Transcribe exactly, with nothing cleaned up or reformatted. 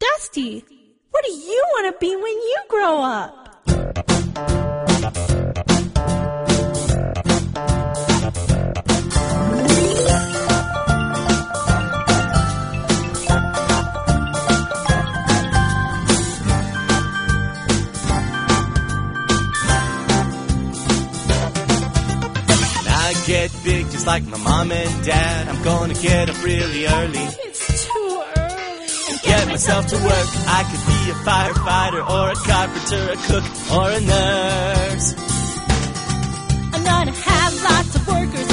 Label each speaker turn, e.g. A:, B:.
A: Dusty, what do you want to be when you grow up?
B: Get big just like my mom and dad. I'm gonna get up really early.
A: It's too early.
B: And get myself to work. I could be a firefighter or a carpenter, a cook or a nurse.
A: I'm gonna have lots of workers